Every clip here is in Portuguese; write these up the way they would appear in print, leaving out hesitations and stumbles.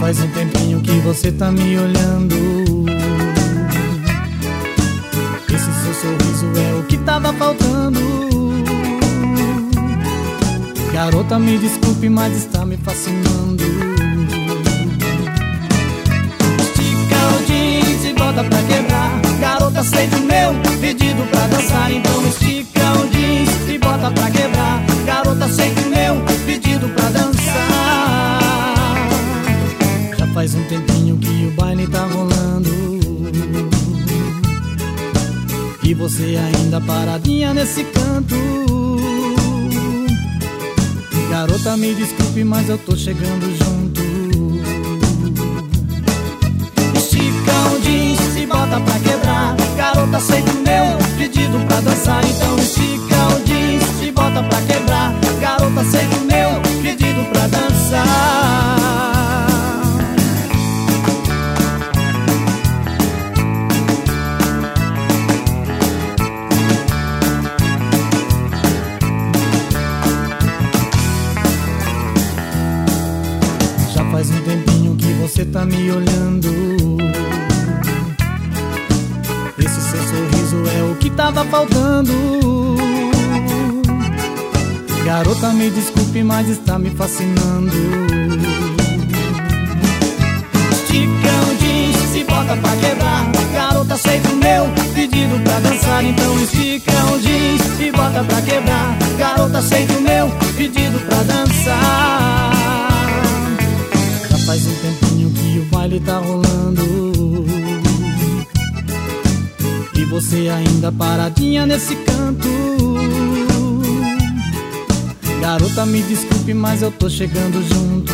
faz um tempinho que você tá me olhando. Esse seu sorriso é o que tava faltando. Garota, me desculpe, mas está me fascinando. Estica o jeans e bota pra quebrar. Garota, aceita o meu pedido pra dançar. Então estica o jeans e bota pra quebrar. Garota, aceita o meu pedido pra dançar. Já faz um tempinho que o baile tá rolando e você ainda paradinha nesse canto. Garota, me desculpe, mas eu tô chegando junto. Estica o jeans e bota pra quebrar. Garota, aceita o meu pedido pra dançar. Então estica o jeans e bota pra quebrar. Garota, aceita o meu pedido pra dançar. Faz um tempinho que você tá me olhando. Esse seu sorriso é o que tava faltando. Garota, me desculpe, mas está me fascinando. Estica o jeans e bota pra quebrar. Garota, aceita o meu pedido pra dançar. Então estica o jeans e bota pra quebrar. Garota, aceita o meu pedido pra dançar. Faz um tempinho que o baile tá rolando e você ainda paradinha nesse canto. Garota, me desculpe, mas eu tô chegando junto.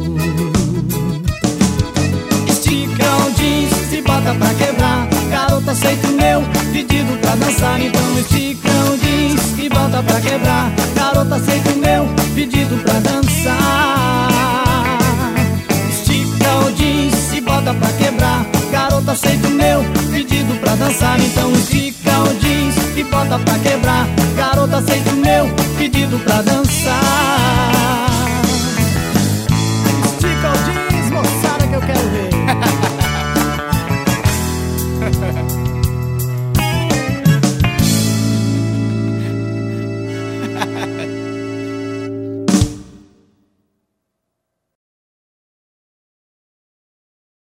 Estica o jeans e bota pra quebrar. Garota, aceita o meu pedido pra dançar. Então estica o jeans e bota pra quebrar. Garota, aceita o meu pedido pra dançar. O jeans e bota pra quebrar. Garota, aceita o meu pedido pra dançar. Então estica o jeans e bota pra quebrar. Garota, aceita o meu pedido pra dançar.